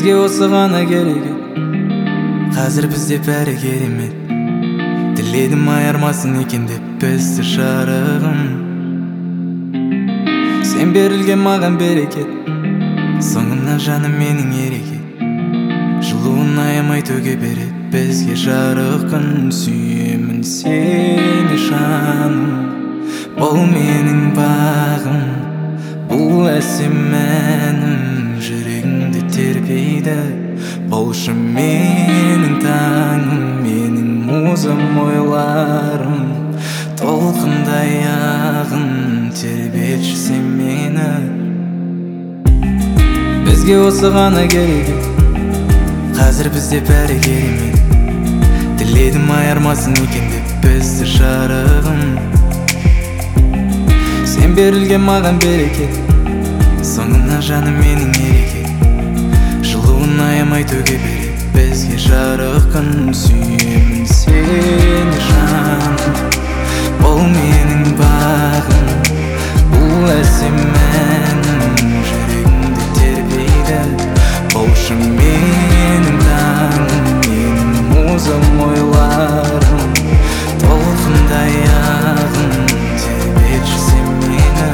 Бізге осы ғана керек еді, қазір бізде бәрі керемет. Тіледім айырмасын екен деп бізді жарығым. Сен берілген маған берекет, соңымнан жаным менің ерекет. Жылуын аямай төге берет бізге жарық күн. Сүйемін сені жаным, бұл менің бағым, бұл әсем әнім жүрегіңді тербейді. Болшы менің таңым, менің музам, ойларым толқындай ағын тербетші сен мені. Бізге осы ғана керек еді, қазір бізде бәрі керемет. Тіледім айырмасын екен деп бізді жарығым. Сен берілген маған берекет, соңымнан жаным менің ерекет. Жылуын аямай төге берет бізге жарық күн. Сүйемін сені жаным, бұл менің бағым, бұл әсем әнім жүрегіңді тербейді. Болшы менің таңым, менің музам, ойларым толқындай ағын тербетші сен мені.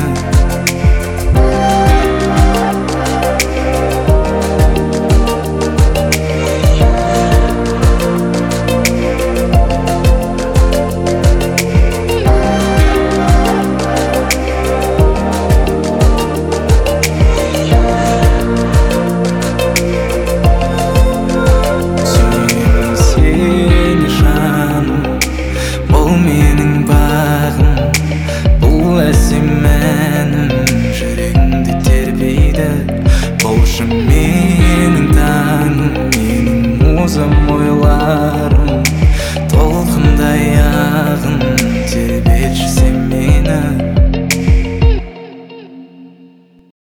Болшы менің таңым, менің музам, ойларым